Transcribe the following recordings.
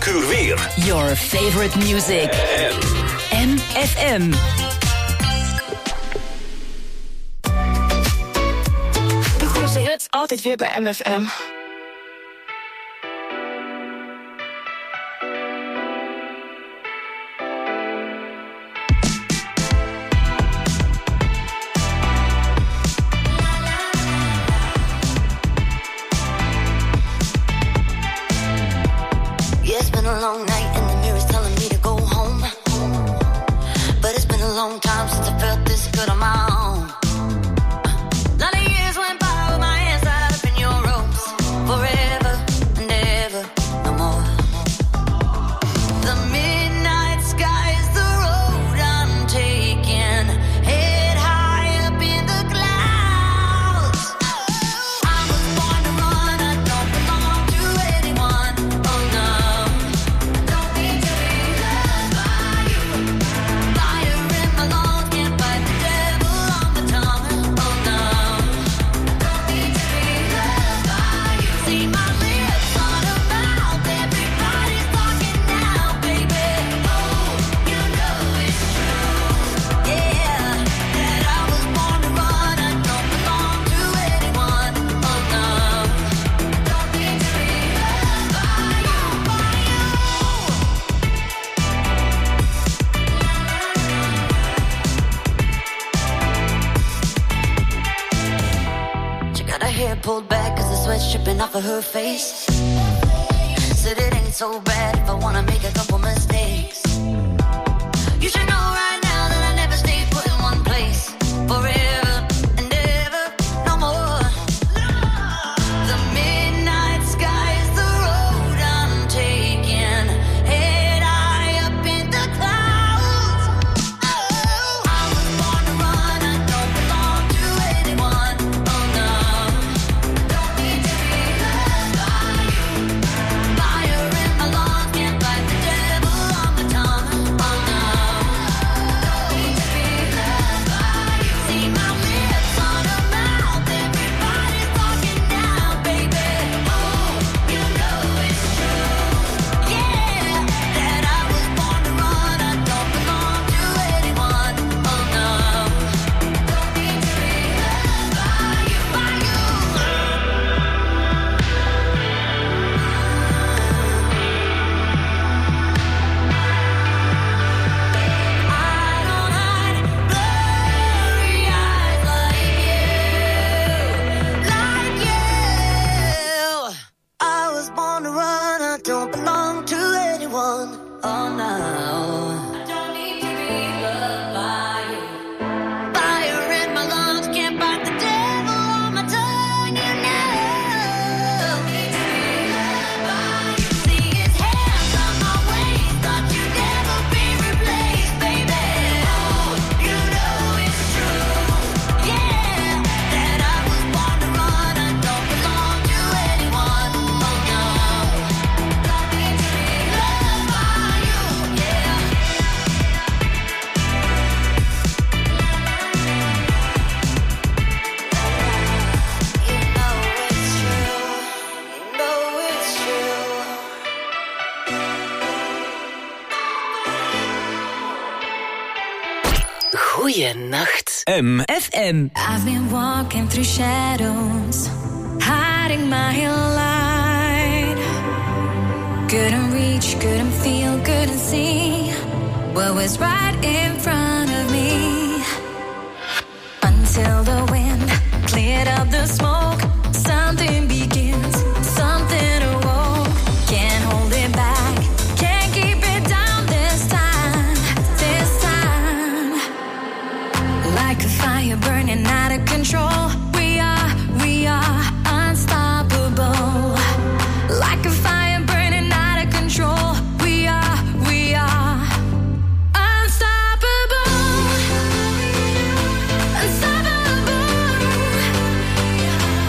elk uur weer. Your favorite music. MFM. De grootste hits altijd weer bij MFM. A long night and the mirror's telling me to go home, but it's been a long time since I felt this good on my own. Lot of years went by with my hands tied up in your ropes, forever and ever, no more. The midnight sky is the road I'm taking, head high up in the clouds. I was born to run, I don't belong to anyone, oh no. Pulled back cause the sweat's dripping off of her face. Said it ain't so bad if I wanna make a couple mistakes. You should know right now that I never stayed put in one place forever and ever, no more. The midnight sky is the road I'm taking, head high up in the clouds. Oh, I was born to run, I don't belong to anyone, oh no. Goeienacht. MFM. I've been walking through shadows, hiding my light. Couldn't reach, couldn't feel, couldn't see what was right in front of me. Until the wind cleared up the smoke, something begins, something awoke. Can't hold it back, can't keep it down this time, this time. Like a fire burning out of control, we are unstoppable. Like a fire burning out of control, we are unstoppable. Unstoppable.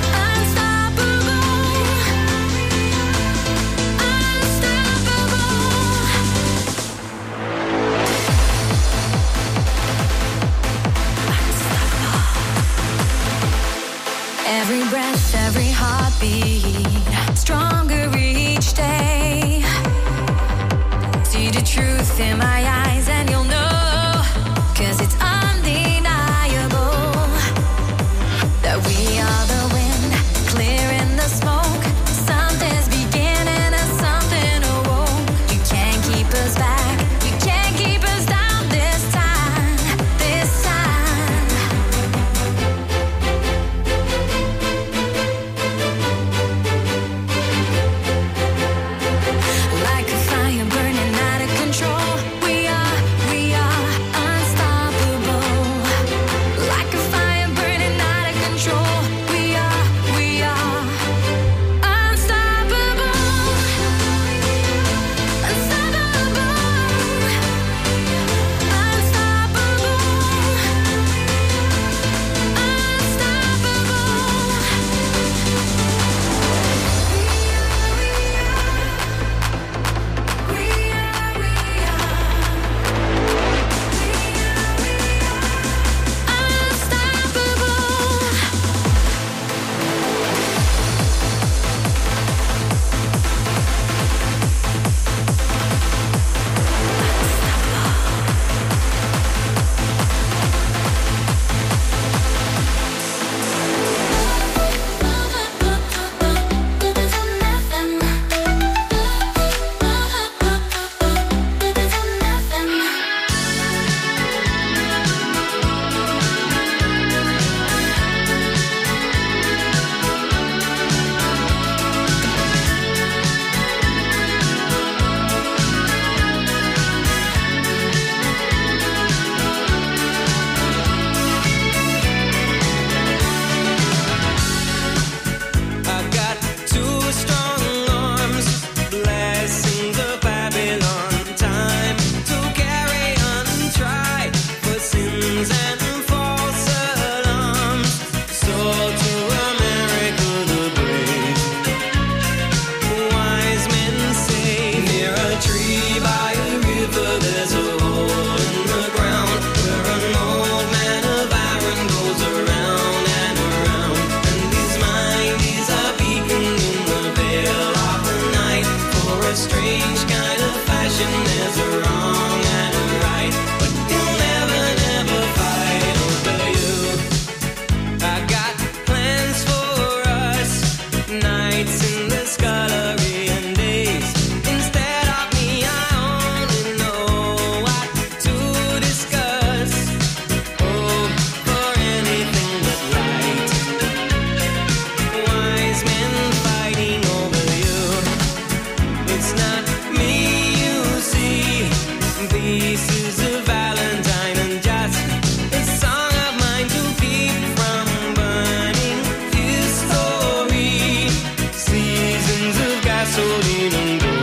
gasoline go.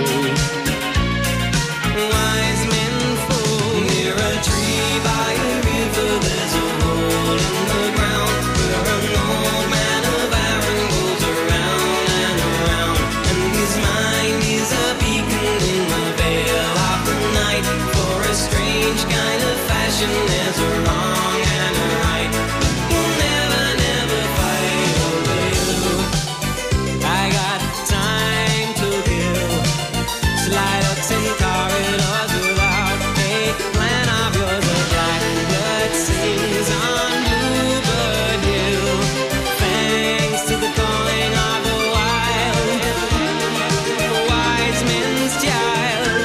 Wise men fall near a tree by a river. There's a hole in the ground where an old man of iron goes around and around, and his mind is a beacon in the veil of the night. For a strange kind of fashion, there's a wrong and a right. You'll never, never fight over you. I got time to kill. Slide ups and corridors without a plan of yours. A blackbird sings on Bluebird Hill. Thanks to the calling of the wild, the wise men's child.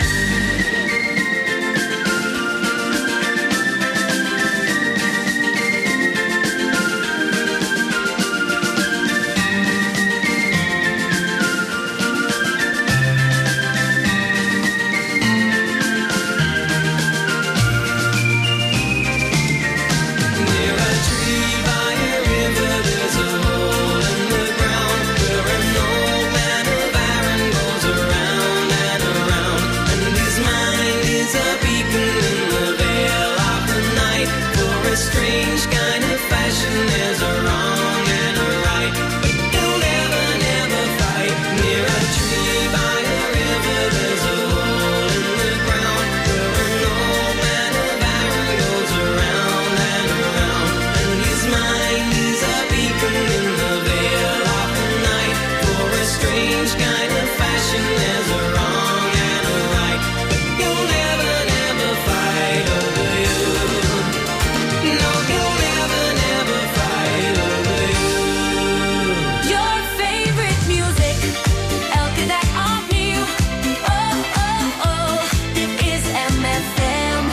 Near a tree by a river, there's a hole in the ground where an old man of iron goes around and around, and his mind is a beacon in the veil of the night. For a strange kind of fashion, there's a wrong and a right, but you'll never, never fight. Near a tree by a river, there's a hole in the ground where an old man of iron goes around and around, and his mind is a beacon in the veil of the night. For a strange kind of fashion, there's a wrong and a right, but you'll never, never fight over you. No, you'll never, never fight over you. Your favorite music, elke dag opnieuw. Oh, oh, oh, dit is MFM.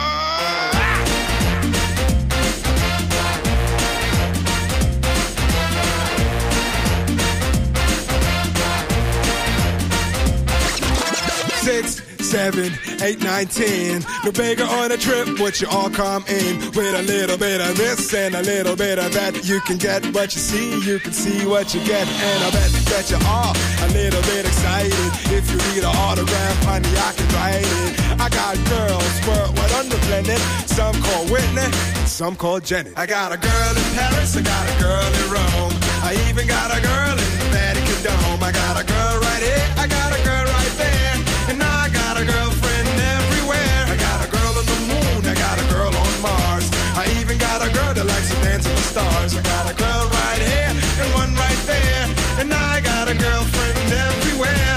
Six, 7, 8, 9, 10. No bigger on a trip, would you all come in with a little bit of this and a little bit of that? You can get what you see, you can see what you get, and I bet that you are a little bit excited. If you need an autograph, honey, I can write it. I got girls worldwide on the planet. Some call Whitney, some call Jenny. I got a girl in Paris, I got a girl in Rome. I even got a girl in the Vatican Dome. I got a girl right here, I got a girl right there, and I got a girlfriend everywhere. I got a girl on the moon, I got a girl on Mars. I even got a girl that likes to dance with the stars. I got a girl right here and one right there, and I got a girlfriend everywhere.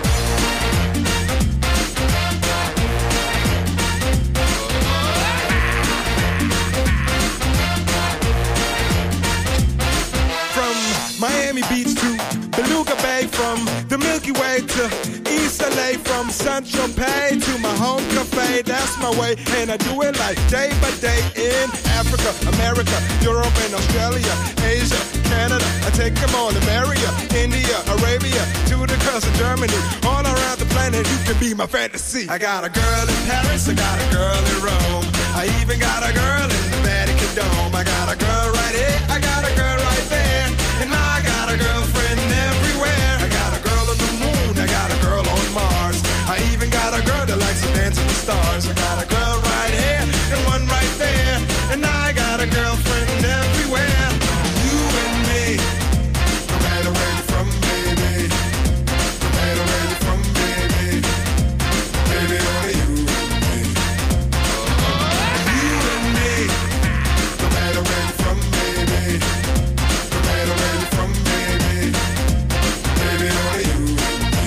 From Miami Beach to Beluga Bay, from the Milky Way to East LA, from San Tropez to my home cafe. That's my way, and I do it like day by day in Africa, America, Europe, and Australia, Asia, Canada. I take them all, America, India, Arabia, to the coast of Germany, all around the planet. You can be my fantasy. I got a girl in Paris, I got a girl in Rome. I even got a girl in the Vatican Dome. I got a girl right here, I got a girl right there, and I got a girlfriend everywhere. I got a girl on the moon, I got a girl on Mars. I even got a girl that likes to dance with the stars. I got a girl right here and one right there, and I got a girlfriend everywhere. You and me, no matter where you're from, baby. No matter where you're from, baby. Baby, only you and me. You and me, no matter where you're from, baby. No matter where you're from, baby. Baby, only you and me.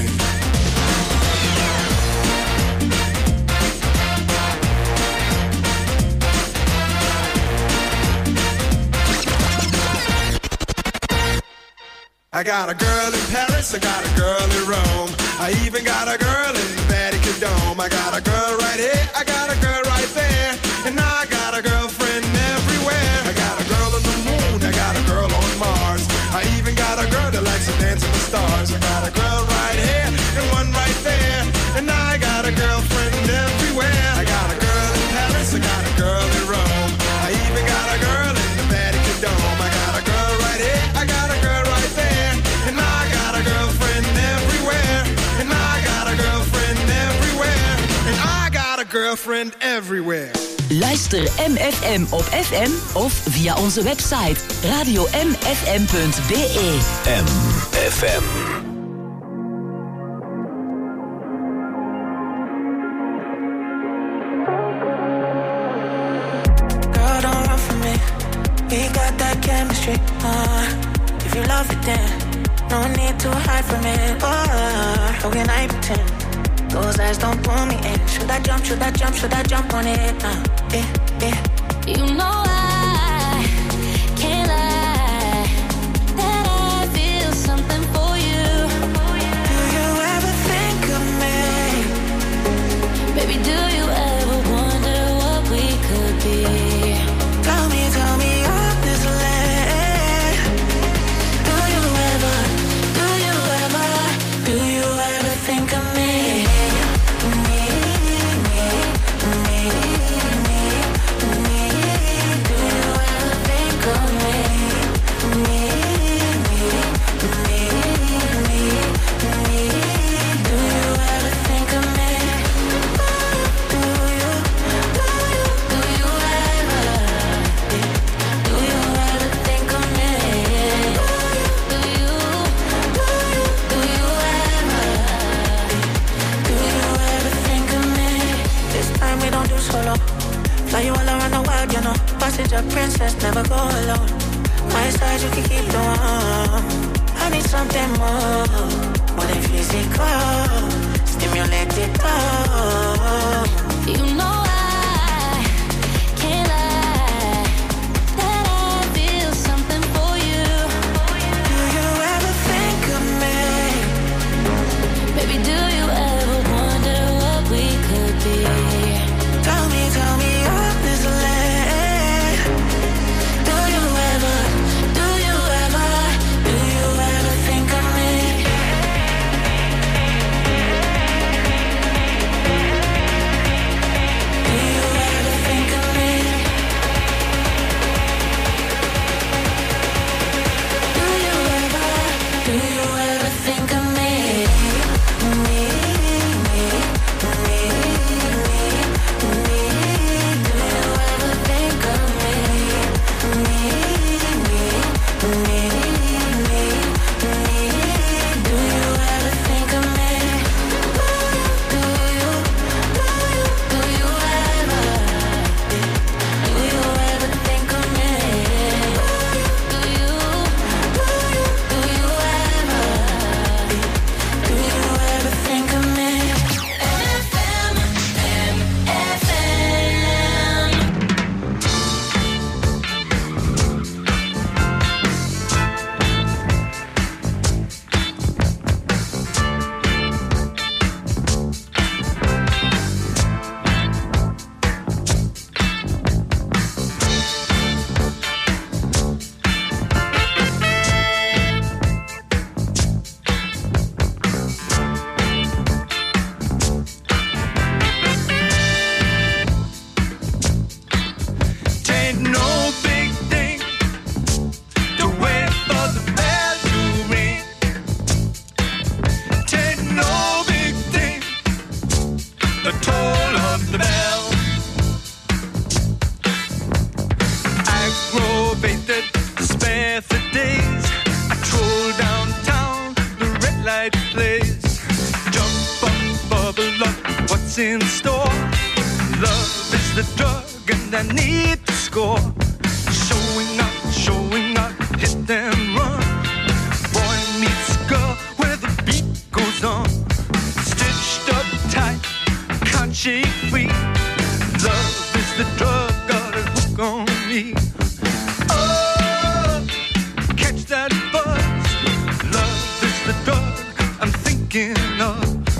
I got a girl in Paris, I got a girl in Rome. I even got a girl in the Vatican Dome. I got a girl right here, I got a girl right there, and I got a girlfriend everywhere. I got a girl on the moon, I got a girl on Mars. I even got a girl that likes to dance with the stars. I got a girl right here and one right there, and I got a girlfriend everywhere. I got a girl in Paris, I got a girl in Rome. I even got a girl in the Vatican Dome. I got a girl right here, I got a girl right there, and I got a girlfriend everywhere. girlfriend everywhere. Luister MFM op FM of via onze website radiomfm.be. MFM. Girl, don't run from me. We got that chemistry. If you love it, then no need to hide from it. How can I pretend? Those eyes don't pull me in. Should I jump? Should I jump? Should I jump on it? You know I can't lie that I feel something for you. Do you ever think of me? Baby, do you ever wonder what we could be? Tell me honestly. Do you ever think of me? Fly you all around the world, you know. Passenger princess, never go alone. My side, you can keep the warm. I need something more than physical. Stimulate it all. You know I can't lie that I feel something for you. Do you ever think of me? Baby, do you ever wonder what we could be? Tell me honestly. Do you ever think of me? Do you ever think of me? Do you ever think of me? In store, love is the drug, and I need to score. Showing up, hit and run. Boy meets girl where the beat goes on. Stitched up tight, can't shake free. Love is the drug, got a hook on me. Oh, catch that buzz. Love is the drug I'm thinking of.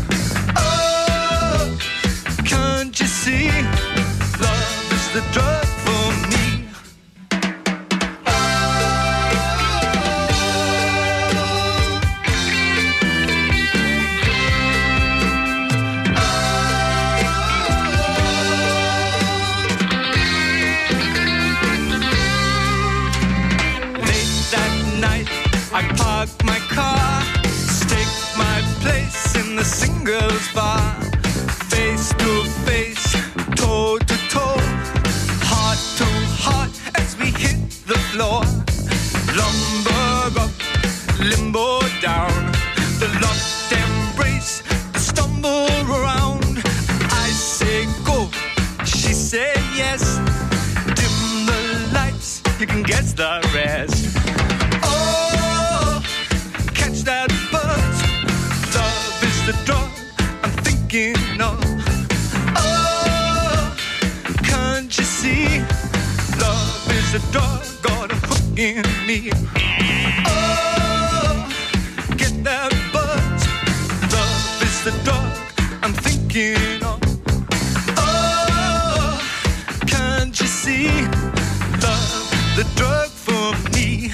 See, love is the drug for me. Late that night, I park my car, stake my place in the singles bar. Face to face, you can guess the rest. Oh, catch that buzz. Love is the drug I'm thinking of. Oh, can't you see? Love is a dog got a hook in me. Oh, get that buzz. Love is the dog I'm thinking of. Oh, can't you see? Love, the drug for me.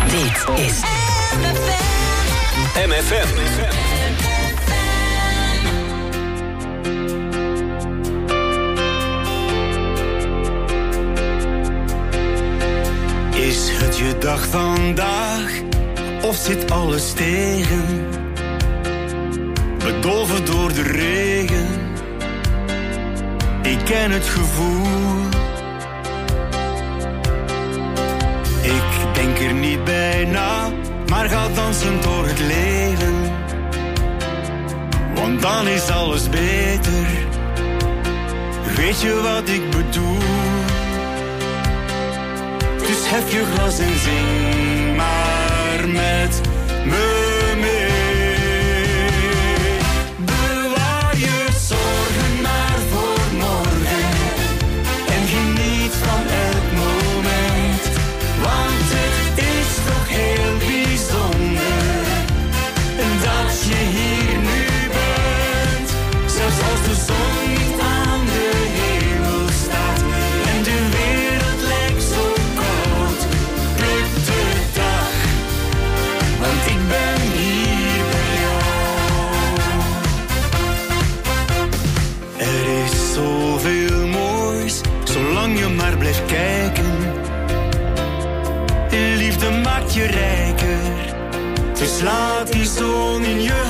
MFM. je dag vandaag of zit alles tegen? Bedolven door de regen. Ik ken het gevoel. Ik denk er niet bij na, maar ga dansen door het leven. Want dan is alles beter. Weet je wat ik bedoel? Dus hef je glas en zing maar met me mee. Bewaar je zorgen maar voor morgen en geniet van elk moment. Want het is toch heel bijzonder dat je hier nu bent. Zelfs als de zon niet aan de hemel staat en de wereld lijkt zo koud, pluk de dag, want ik ben hier bij jou. Er is zoveel moois, zolang je maar blijft kijken. Liefde maakt je rijker, dus laat die zon in je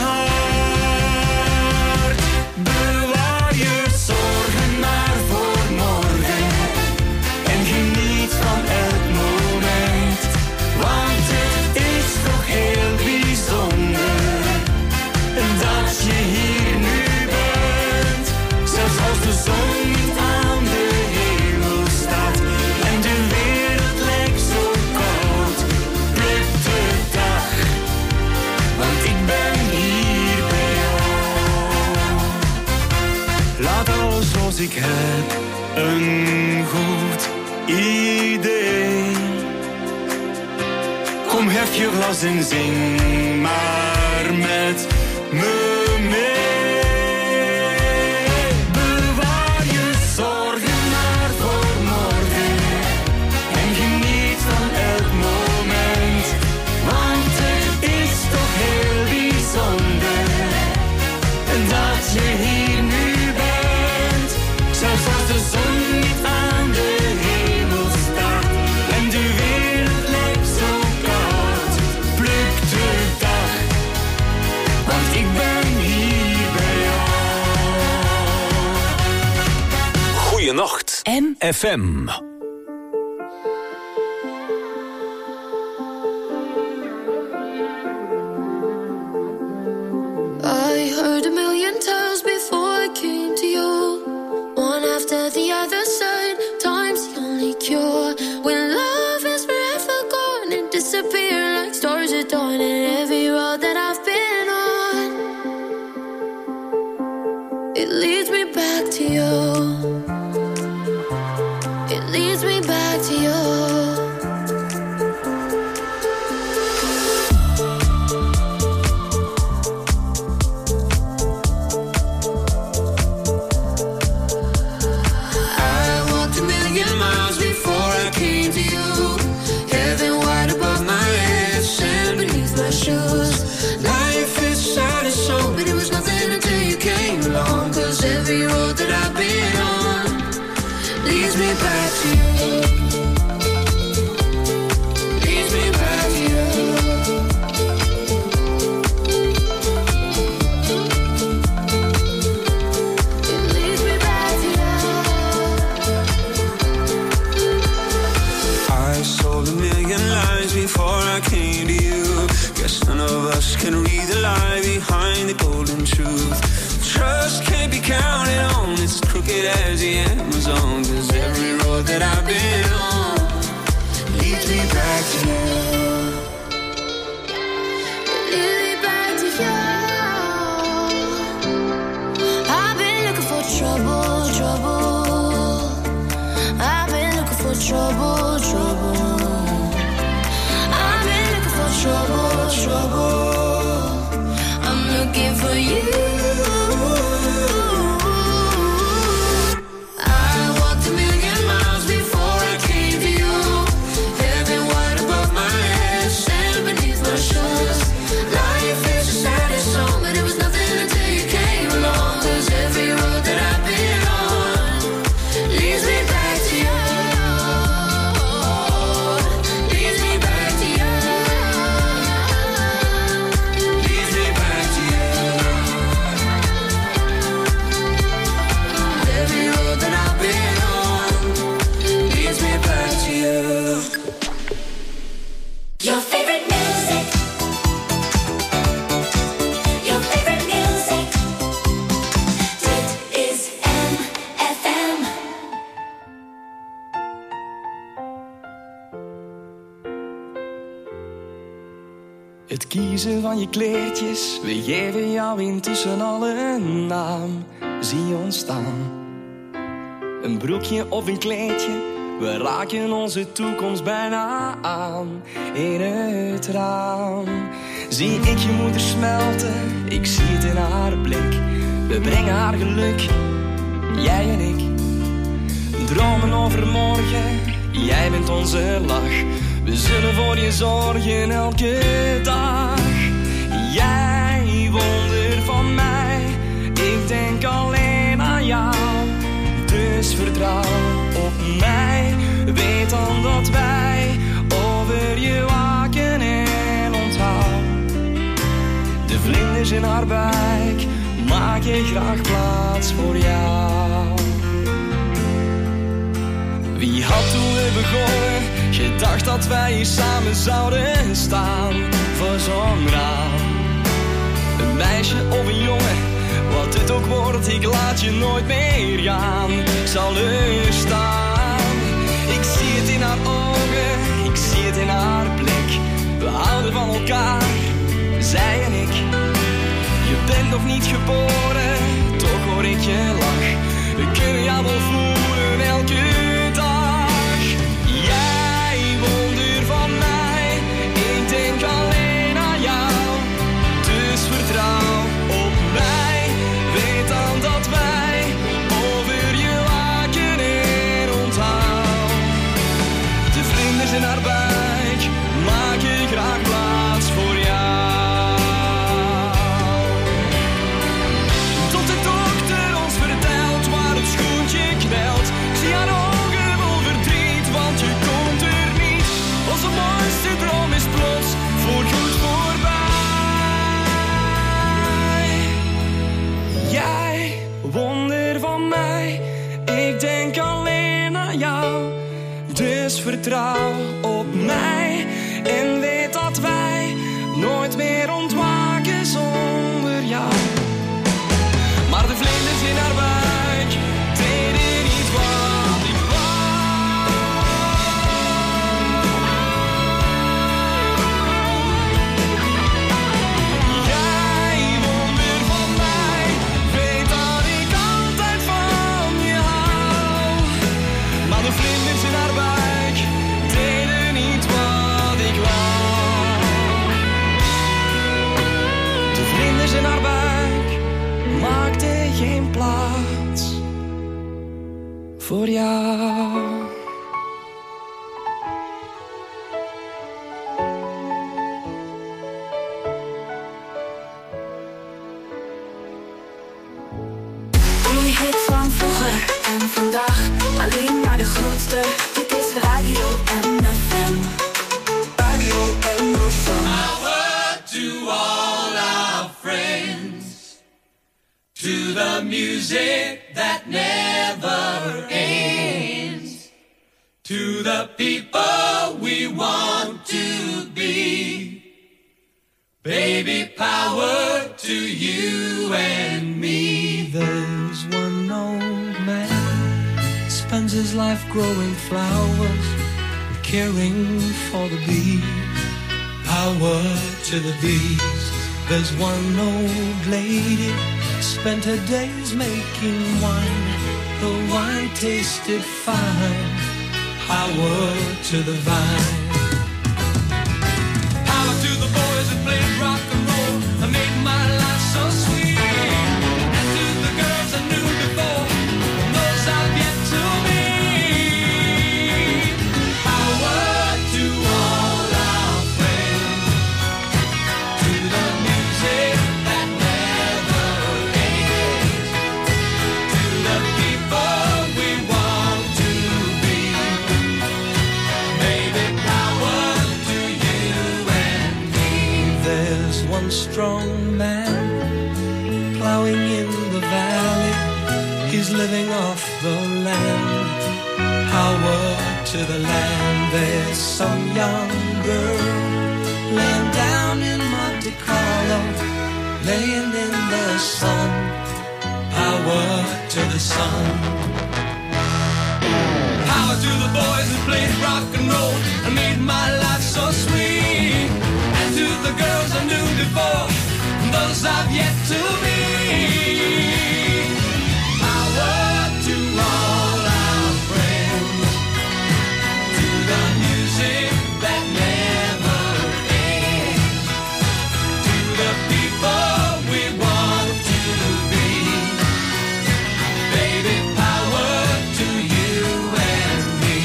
hart. Bewaar je zorgen maar voor morgen en geniet van elk moment. Want het is toch heel bijzonder dat je hier nu bent. Zelfs als de zon niet aan de hemel staat en de wereld lijkt zo koud, pluk de dag, want ik ben hier bij jou. Laat alles zoals ik heb een goed idee. Kom, hef je glas en zing maar met me mee. Bewaar je zorgen maar voor morgen en geniet van elk moment. Want het is toch heel bijzonder dat je hier nu bent. Zelfs als de zon niet aan de hemel staat en de wereld lijkt zo koud, pluk de dag, want ik ben hier bij jou. Goeienacht. FM. I heard a million times before I came to you. One after the other side, time's the only cure. When love is forever gone and disappear like stars at dawn. And every road that I've been on, it leads me back to you. It leads me back to you. Every road that I've been on leads me back to you. Leads me back to you. It leads me back to you. I sold a million lies before I came to you. Guess none of us can read the lie behind the golden truth. Trust can't be counted on, it's crooked as the Amazon. 'Cause every road that I've been on leads me back to you. Lead me back to you. I've been looking for trouble, trouble. I've been looking for trouble, trouble. I've been looking for trouble, trouble. I'm looking for you. Leads me back to you. Leads me back Het kiezen van je kleertjes, we geven jou intussen al een naam. Zie ons staan. Een broekje of een kleedje, we raken onze toekomst bijna aan. In het raam zie ik je moeder smelten, ik zie het in haar blik. We brengen haar geluk, jij en ik. Dromen over morgen, jij bent onze lach. We zullen voor je zorgen elke dag. Jij wonder van mij, ik denk alleen aan jou. Dus vertrouw op mij, weet dan dat wij over je waken en onthoud. De vlinders in haar buik, maak je graag plaats voor jou. Wie had toen we begonnen gedacht dat wij hier samen zouden staan voor zo'n raam? Een meisje of een jongen, wat het ook wordt, ik laat je nooit meer gaan. Ik zal er staan. Ik zie het in haar ogen, ik zie het in haar blik. We houden van elkaar, zij en ik. Je bent nog niet geboren, toch hoor ik je lach. We kunnen jou wel voelen elke dag. Jij wonder van mij, ik denk alleen aan jou. Dus vertrouw op mij, weet dan dat wij over je waken en onthoud. De vlinders in haar buik, maak je graag plaats voor jou. Tot de dokter ons vertelt waar het schoentje knelt. Ik zie haar ogen vol verdriet, want je komt er niet. Onze mooiste droom is plots voorgoed voorbij. Jij, wonder van mij, ik denk alleen aan jou. Dus vertrouw op mij en weet dat wij nooit meer ontwaken zonder jou. Maar de vlinders in haar buik deden niet wat ik wou. Jij wonder van mij, weet dat ik altijd van je hou. Maar de vlinders in haar buik deden niet wat ik wou. De vlinders in haar buik maakte geen plaats voor jou. Een hit van vroeger en vandaag, alleen maar de grootste. Dit is Radio MFM. Radio MFM. Power to all our friends, to the music that never ends, to the people we want to be. Baby, power to you and me. There's one old man, spends his life growing flowers, caring for the bees. Power to the bees. There's one old lady, spent her days making wine. The wine tasted fine. Power to the vine. Power to the boys that played rock and roll and made my life so sweet. And to the girls I knew before, and those I've yet to meet. Power to all our friends, to the music that never ends, to the people we want to be. Baby, power to you and me. There's one strong man plowing in the valley. He's living off the land. Power to the land. There's some young girl laying down in Monte Carlo, laying in the sun. Power to the sun. Power to the boys that played rock and roll and made my life so sweet. And to the girls those I've yet to meet. Power to all our friends, to the music that never ends, to the people we want to be. Baby, power to you and me.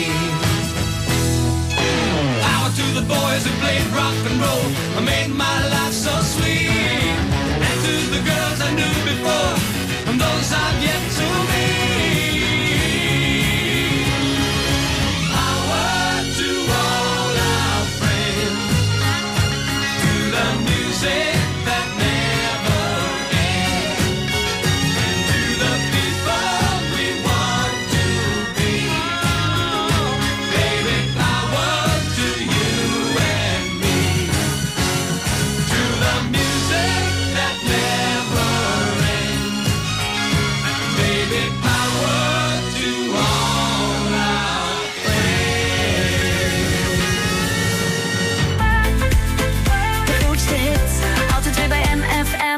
Power to the boys who played rock and roll, I made my life so sweet. And to the girls I knew before, and those I've yet to meet. Power to all our friends, to the music that never ends, and to the people we want to be. Baby, power to you and me, to the music that never ends. Baby, power to all our De grootste hits, altijd weer bij MFM.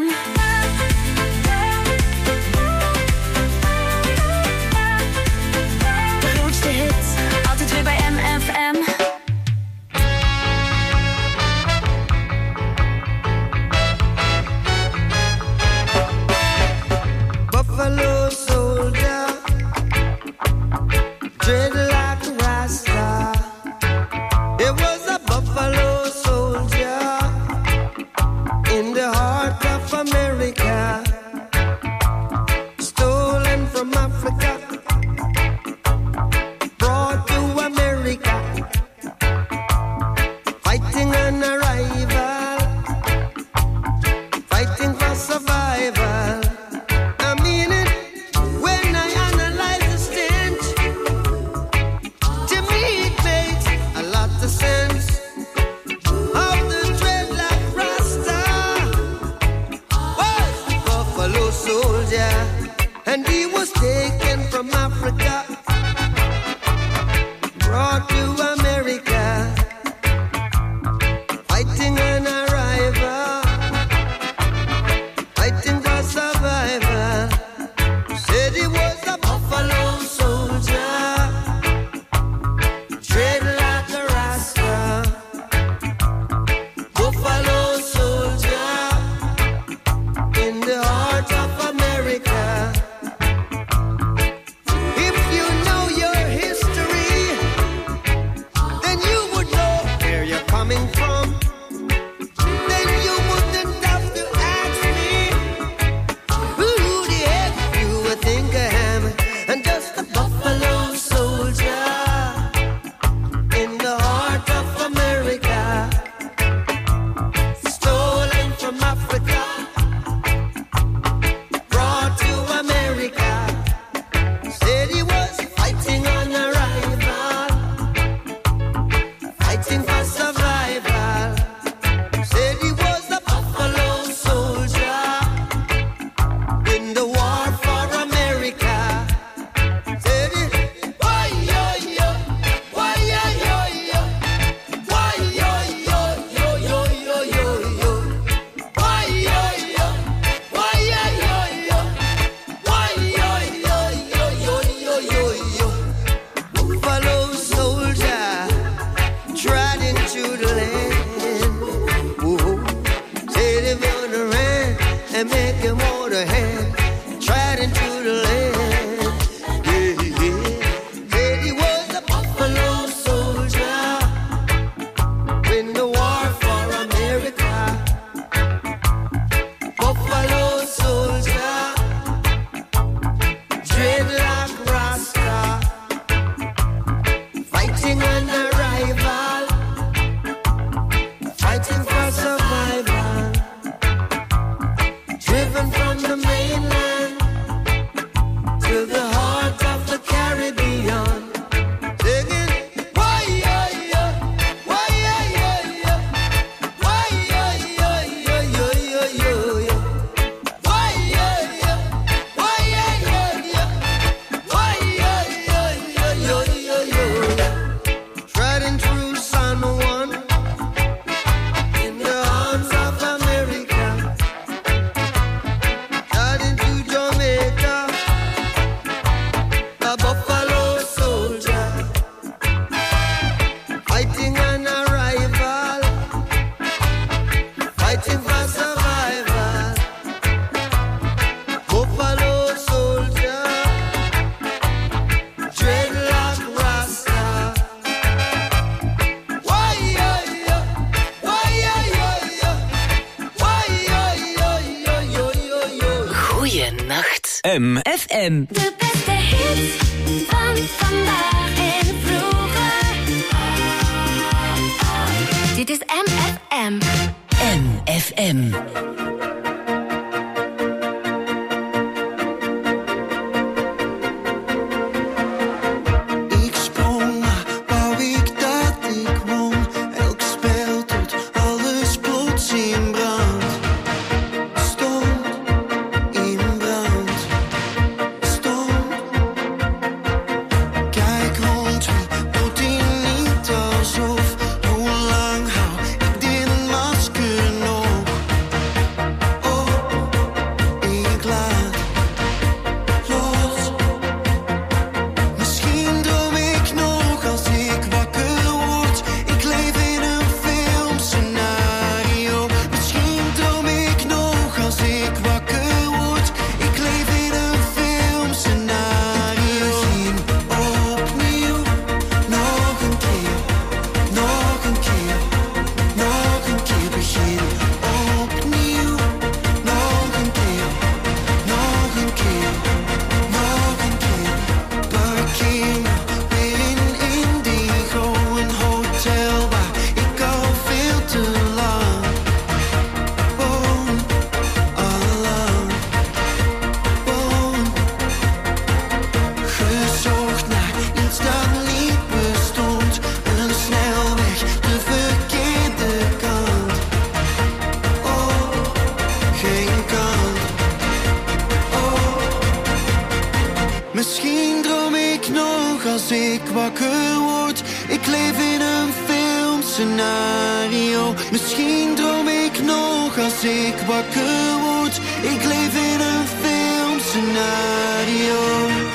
De grootste hits, altijd weer bij MFM. Buffalo soldier, dread like a Rasta. It was a buffalo soldier in the heart of America, stolen from Africa, brought to America, fighting an arrival, fighting for survival. I mean it when I analyze the stench. To me it makes a lot of sense. Of the dreadlock Rasta was the buffalo soldier, and he was taken from Africa, brought to America, fighting an arrival, fighting for survival. Said he was a buffalo soldier, tread like a Rasta. Buffalo soldier in the heart of America. If you know your history, then you would know where you're coming from. Then you wouldn't have to ask me who the heck you would think I am. I'm just a buffalo soldier in the heart of America, stolen from Africa, brought to America. Said he was fighting on arrival, fighting for survival. Said he was a buffalo soldier in the war for America. Said he, why yo yo, why yo yo yo, why yo yo yo yo yo yo yo, why yo yo, why yo yo yo, why yo yo yo yo yo yo yo. Buffalo soldier, treading FM. De beste hits van vandaag en vroeger. Dit is MFM. MFM. Misschien droom ik nog als ik wakker word. Ik leef in een filmscenario. Misschien droom ik nog als ik wakker word. Ik leef in een filmscenario.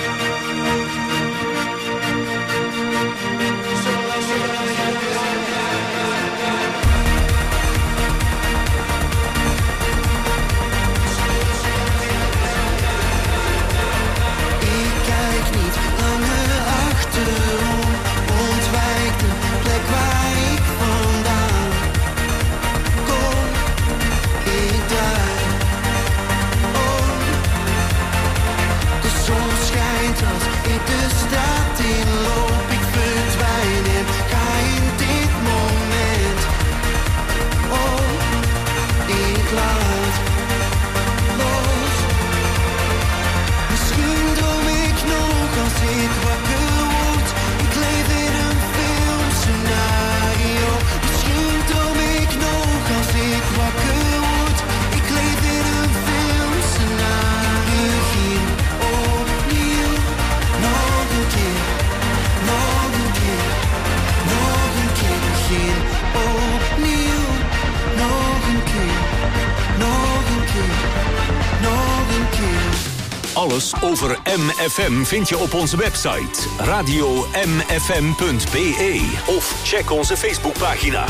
Ontwijk de plek waar ik vandaan kom. Ik draai om. De zon schijnt als ik de straat inloop. Ik verdwijn en ga in dit moment. Oh, ik laat los. Misschien droom ik nog als ik wakker. Ik leef in een filmscenario. Misschien droom ik nog als ik wakker word. Ik leef in een filmscenario. Begin opnieuw. Nog een keer. Nog een keer. Nog een keer. Begin opnieuw. Nog een keer. Nog een keer. Nog een keer. Alles over MFM vind je op onze website radiomfm.be of check onze Facebookpagina.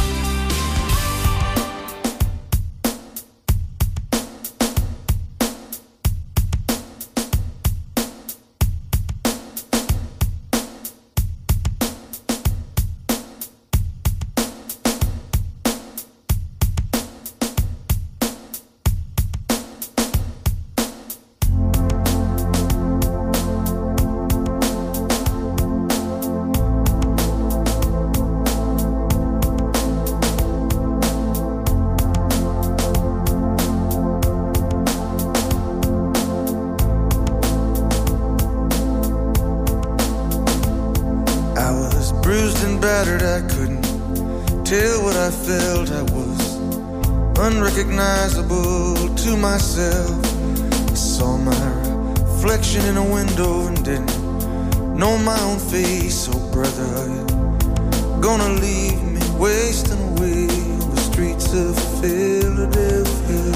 Unrecognizable to myself. I saw my reflection in a window and didn't know my own face. Oh brother, are you gonna leave me wasting away on the streets of Philadelphia?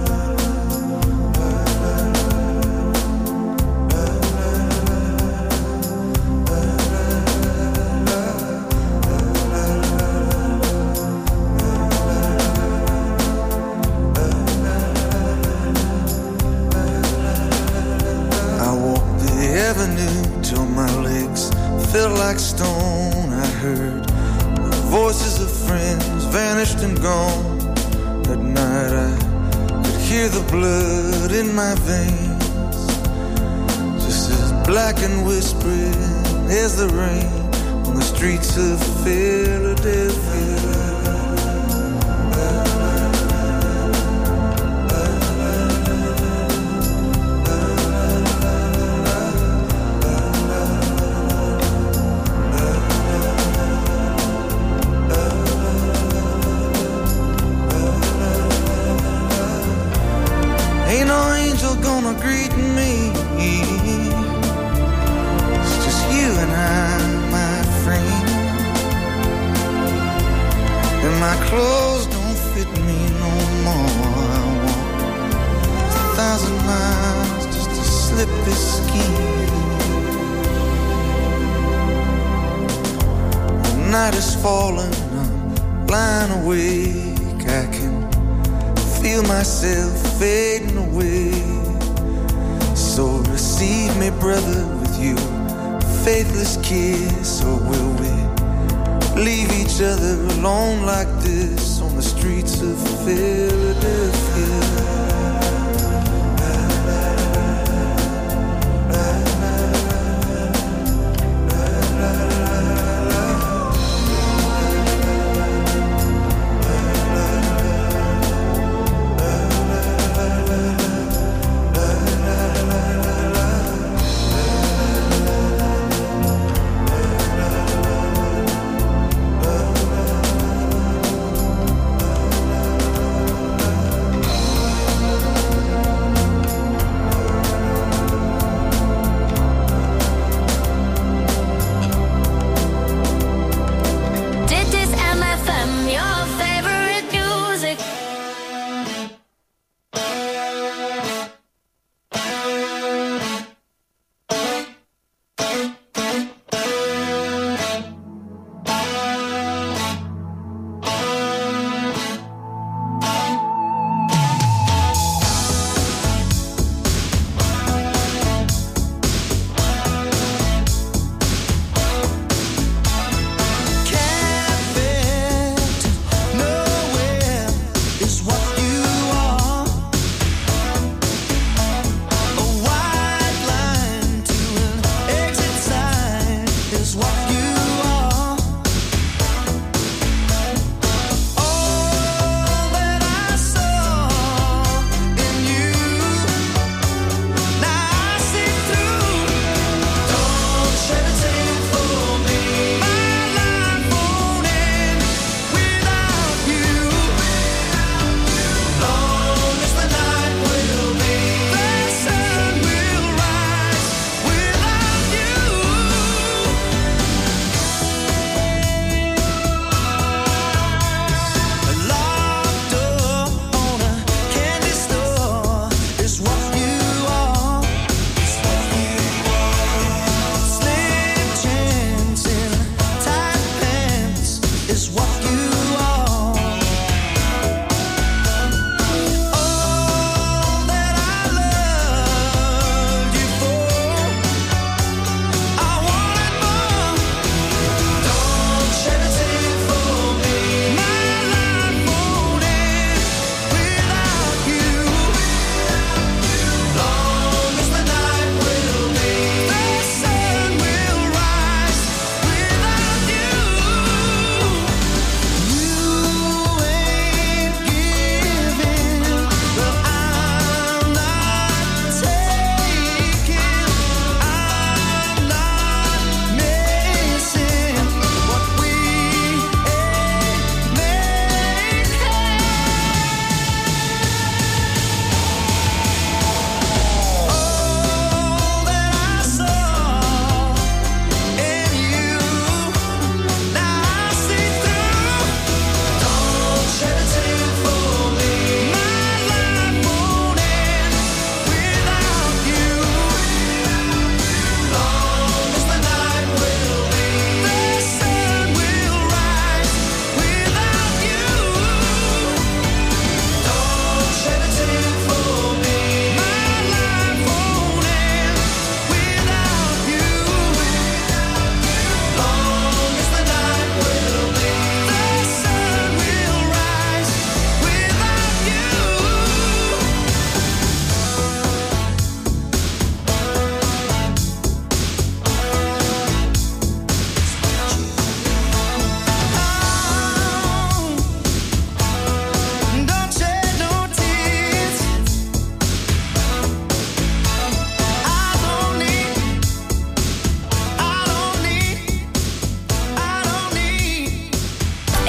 Felt like stone. I heard the voices of friends vanished and gone. At night I could hear the blood in my veins. black and whispering as the rain on the streets of Philadelphia. Ain't no angel gonna greet me. It's just you and I, my friend. And my clothes don't fit me no more. I walk 1,000 miles just to slip this skin. The night is falling, I'm lying awake. I can feel myself fading away. So receive me, brother, with you faithless kiss. Or will we leave each other alone like this on the streets of Philadelphia?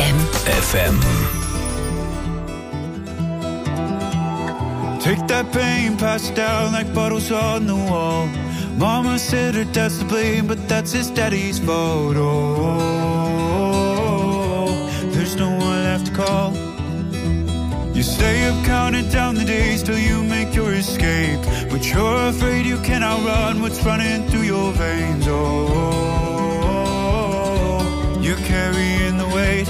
FM. Take that pain, pass it down like bottles on the wall. Mama said her dad's to blame, but that's his daddy's fault. Oh, there's no one left to call. You stay up counting down the days till you make your escape, but you're afraid you can't outrun what's running through your veins. Oh, you're carrying the weight.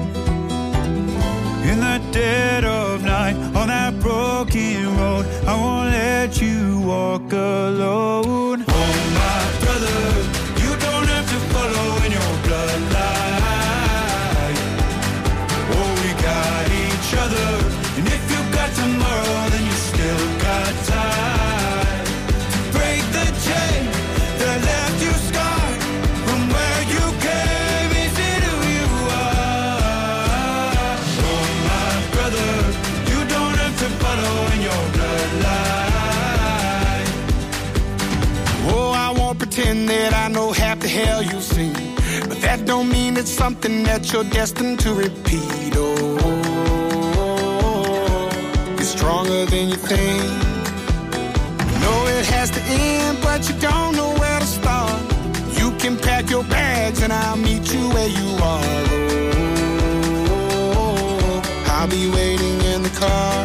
In the dead of night, on that broken road, I won't let you walk alone. Oh, my brother, you don't have to follow in your bloodline. Oh, we got each other, and if you got tomorrow, then you still got time to break the chain that left you scarred from where you came. Is it who you are? Oh, my brother, you don't have to follow in your bloodline. Oh, I won't pretend that I know half the hell you've seen, but that don't mean it's something that you're destined to repeat. Oh, you're stronger than you think. You know it has to end, but you don't know where to start. You can pack your bags and I'll meet you where you are. Oh, I'll be waiting in the car.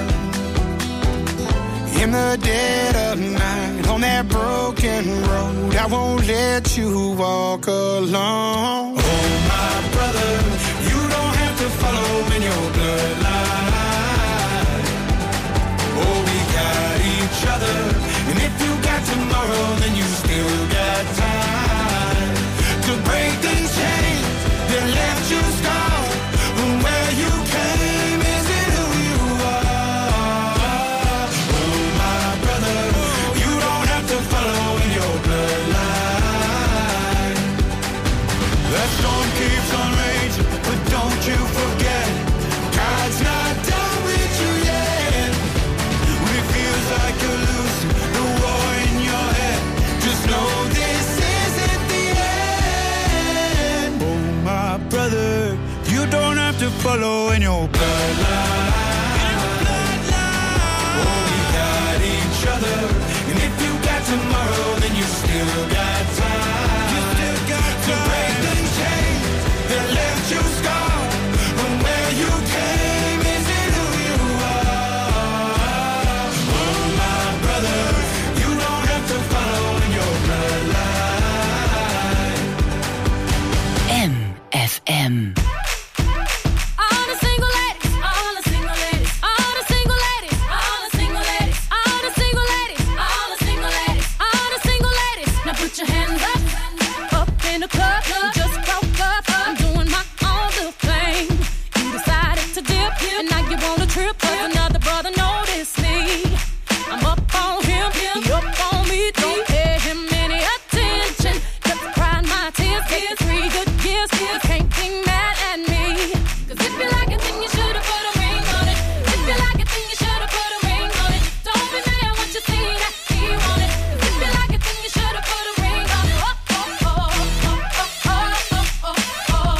In the dead of night, on that broken road, I won't let you walk alone. Oh, my brother, you don't have to follow in your bloodline. Oh, we got each other, and if you got tomorrow, then you still got time to break these chains that left you scarred from where you came. Is it who you are? Oh, my brother, you don't have to follow in your bloodline. That storm keeps on raging, but don't you forget, God's not done with you yet. When it feels like you're losing the war in your head, just know this isn't the end. Oh, my brother, you don't have to follow in your bloodline. Oh, we got each other, and if you got tomorrow, then you still got time. You still got to break the chains that left you scarred from where you came. Is it who you are? Oh, my brother, you don't have to follow in your bloodline. MFM. All the single ladies, all the single ladies, all the single ladies, all the single ladies, all the single ladies, all the single ladies, all the single ladies. Now put your hands up, up in the club. You just broke up, I'm doing my own little thing. You decided to dip, and now you want a trip, 'cause another brother noticed me. I'm up on him, he up on me. Don't pay him any attention. Just cried my tears, get 3 good years. You can't be mad at me. 'Cause if you like it, then you should've put a ring on it. If you like it, then you should've put a ring on it. Don't be mad when you see that he want it. 'Cause if you like it, then you should've put a ring on it. Oh, oh, oh, oh, oh, oh, oh, oh, oh, oh,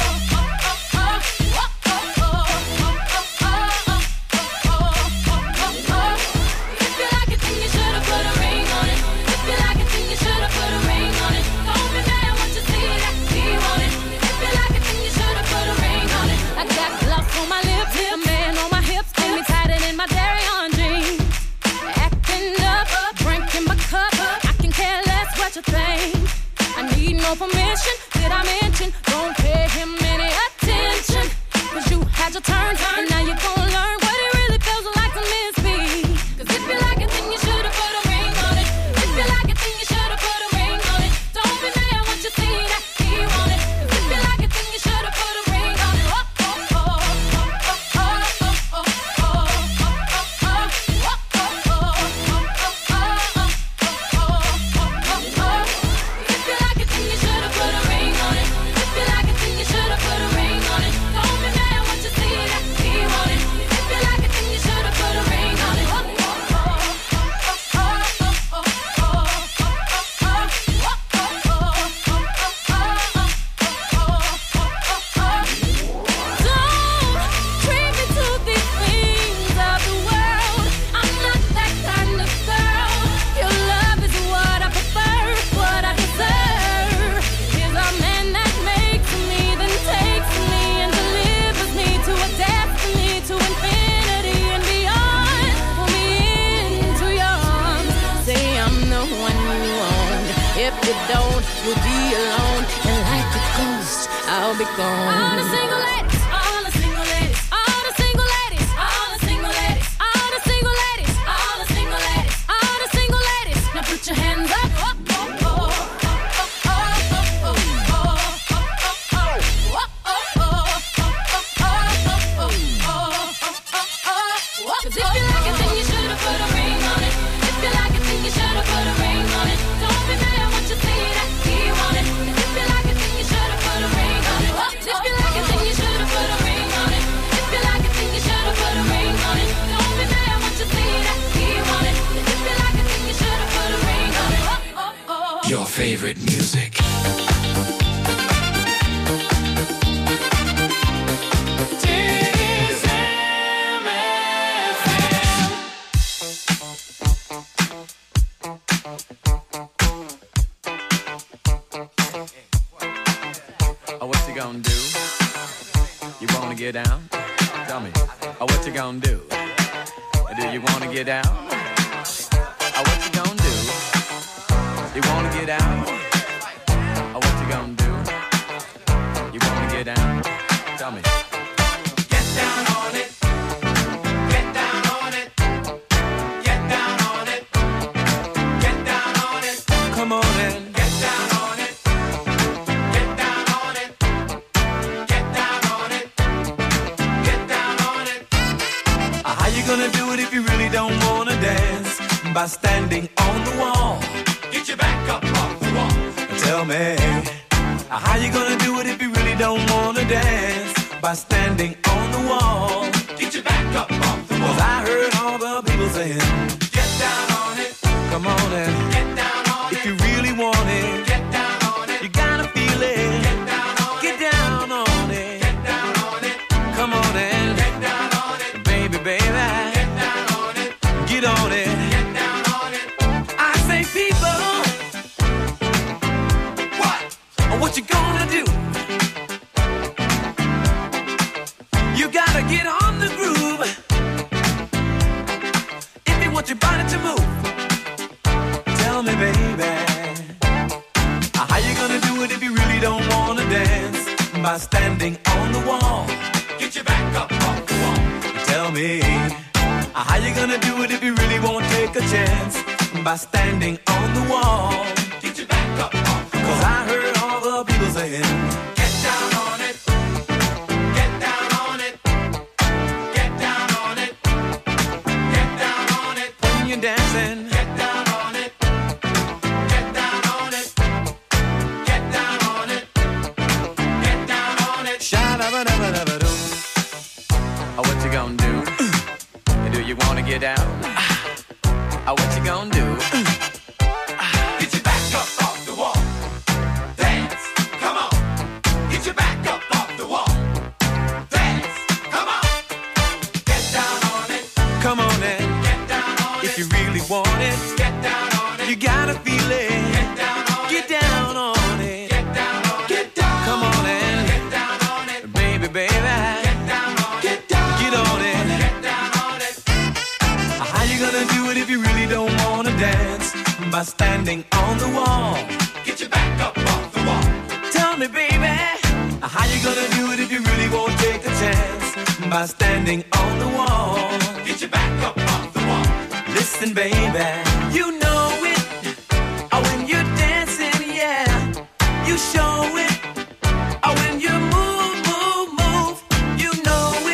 If you like it, then you should've put a ring on it. If you like it, then you should've put a ring on it. Don't be mad when you see that he want it. If you like it, then you should've put a ring on it. I got gloves on my lips, a man on my hips, and me tighter than my dairy on jeans. Acting up, drinking my cup. I can care less what you think. I need no permission. Did I mention? Don't pay him any attention. 'Cause you had your turn, and now you're gonna learn what it really feels like to miss me. 'Cause if you like it, then you should've put a ring on it. If you like it, then you should've put a ring on it. Don't be mad when you see that he want it. 'Cause if you like it, then you should've put a ring on it. Oh, oh, oh, oh, oh, oh, oh, oh, oh, oh, If you like it, then you should've put a ring on it. If you like it, then you should've put a ring on it. Don't be mad when you see that he want it. if you don't, you'll be alone. And like a ghost, I'll be gone. All the single ladies, all the single ladies, all the single ladies, all the single ladies, all the single ladies, all the single ladies, all the single ladies. Now put your hands up. Your favorite music. Oh, what you gonna do? You wanna get down? Tell me. Oh, what you gonna do? Do you wanna get down? Oh, what you gonna do? You wanna get out? Oh, what you gonna do? You wanna get down? Tell me. Get down on it. Get down on it. Get down on it. Get down on it. Come on in. Get down on it. Get down on it. Get down on it. Get down on it. How you gonna do it if you really don't wanna dance? By standing on the wall. Get your back up off the wall. Tell me, how you gonna do it if you really don't wanna dance? By standing on the wall. Get your back up off the wall. 'Cause I heard all the people saying, get down on it. Come on in. Get down on it. If you really want it, get down on it. You gotta feel it. Get down on it. Get down on it. Get down on it. Come on in. Get down on it. Baby, baby. Get down on it. Get on it. Get down on it. I say people. What you gonna do? You gotta get on the groove if you want your body to move. Tell me, baby, how you gonna do it if you really don't wanna dance? By standing on the wall. Get your back up off the wall. Tell me, how you gonna do it if you really won't take a chance? By standing on the wall. Get your back up off the wall. 'Cause I heard all the people saying, get down on it. Get down on it. Get down on it. Get down on it. when you're dancing, Get down on it. Get down on it. Get down on it. Get down on it. sha-da-ba-da-ba-da-ba-doo. Oh, what you gonna do? Do you wanna get down? Oh, what you gonna do? Get your back up off the wall. Dance, come on. Get your back up off the wall. Dance, come on. Get down on it. Come on in. Get down on it. If you really want it, Get down on it. you gotta feel it. Get down on Get it. down on it. Get down on it. Get down. Come on in. Get down on it. Baby, baby. Get down on it. Get down. Get on it. Get down on it. How you gonna do it if you really don't wanna dance? By standing on the wall. Get your back up off the wall. Tell me, baby, how you gonna do it if you really won't take a chance? By standing on the wall. Get your back up off the wall. Listen, baby, you know it. Oh, when you're dancing, yeah, you show